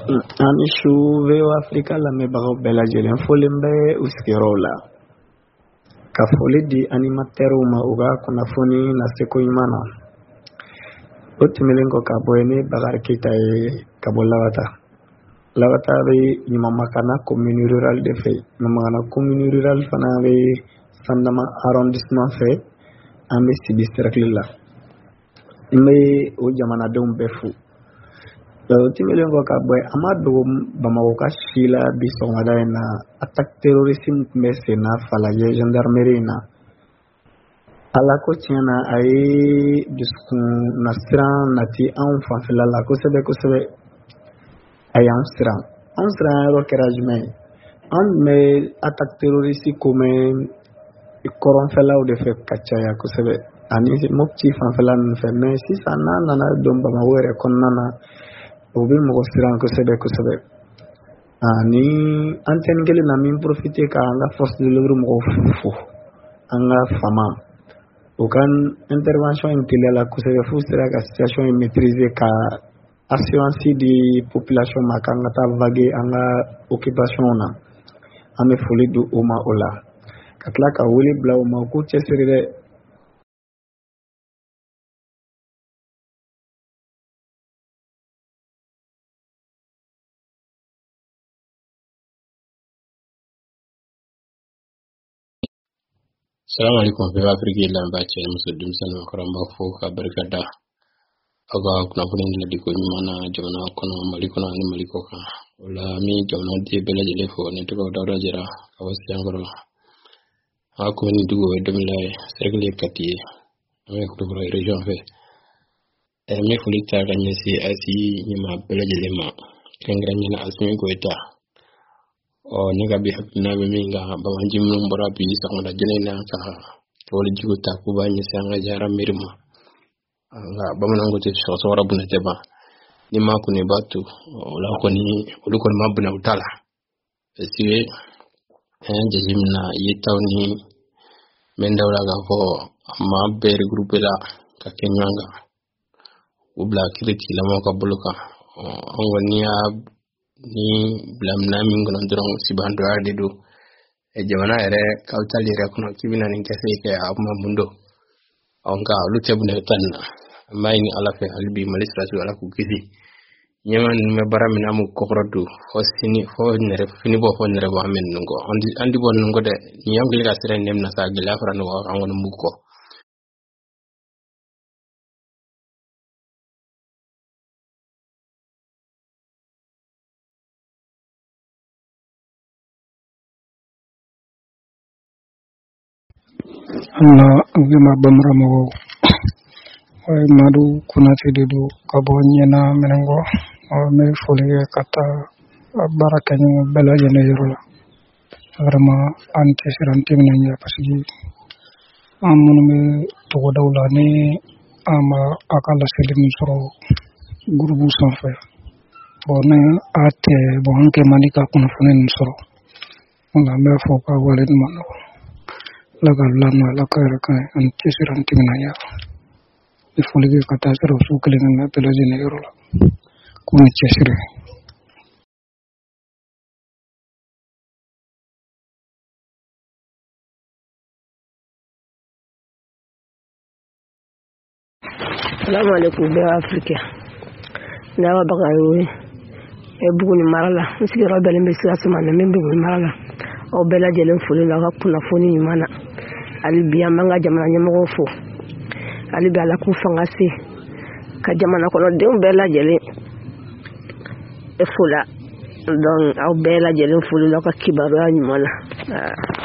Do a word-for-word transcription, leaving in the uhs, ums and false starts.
Ami su veo Afrika la me bago bela jelen folimbe uskirola. Ka foli di animatero ma uga kuna foni na seko imana. Otimilengo ka boyene bagar kita e kabolawata. Lawata be nyimamakana commune rural de fe. Namakana commune rural fana be sandama arrondissement fe. Ambe si district la. Imbe o jamana dem befu. Otimilengo ka boy amado bamako ka shila bisongada na attaque terrorisme mese na falaye gendarmerie na. Ala ko tiɲɛna a ye dusukun na siran nati anw fanfɛla la kosɛbɛ kosɛbɛ a y'an siran anw siran yɔrɔ kɛra jumɛn ye anw tun bɛ attaque terroriste ko mɛn kɔrɔnfɛlaw de fɛ ka caya kosɛbɛ ani Mopti fanfɛla ninnu fɛ mais sisan n'a nana don Bamako yɛrɛ kɔnɔna na o bɛ mɔgɔ siran kosɛbɛ kosɛbɛ ani antenne kelen na min profiter ka an ka force de l'ordre mɔgɔw fo an ka fama aucun intervention intelligente kosɛbɛ fu sera ka situation est maîtrisée ka assurance di population ma kan ta vague an ka occupation na an bɛ foli di o ma o la ka tila ka wele bila o ma ko cɛsiri dɛ Salam alaikum be Afrique lamba ce musu dum san karamba fo ka barkada aga kuna fudin da diko ni mana jona kono maliko na ni maliko ka wala mi jona de bela jele fo ne to da da jira awasi angoro ha ko ni dugo dum lay sergle kati me ko to region fe e me fulita ganye si asi ni ma bela jele ma kengra ni na asmi ko eta o ni ga bi hakina be mi nga ba wanji mun bora bi sa ko da jene na ka wala jigo ta ku ba ni sa nga jara mirma nga ba mun ngo te so so rabu na te ba ni ma ku ne batu wala ko ni wala ko ma buna utala esiwe en jazim na yitawni men dawla ga ko amma ber groupe la ka kenyanga ubla kiriti la mo ka buluka on woni ya ni blam na min gonon dron sibando arde do e jamana ere kawtali re kono kibina ni kese ke amma mundo onka lute bune tanna mai ni ala fe albi malistratu ala ku kisi nyaman me baram na mu kokrodu hosini ho nere fini bo ho nere ba men ngo andi andi bon ngo de nyam gili ga sere nem na sa gila fra no angon muko Anna agema bamramo way madu kunati dedu kabonye na menengo me folie kata baraka ni bela jene yorola vraiment anti siranti menanya pasigi amun me to dawla ni ama akala selim soro groupe sans fait bon ate bon ke manika kuna funen soro on a me fo ka wale mano lagal lana la kara kan anti siranti menanya il faut les catastrophes au sous que les gens de la générale qu'on est cherché. Salam alaikum be Afrique na wa bagayo e buguni marala sigi robele mbe siasa mana mbe buguni marala o bela jelen fulu la kuna foni mana albiya manga jamana nyamo fo alibi ala ku fanga si ka jamana kono de bela jele e fula don aw bela jele fulu la ka kibaru anyumana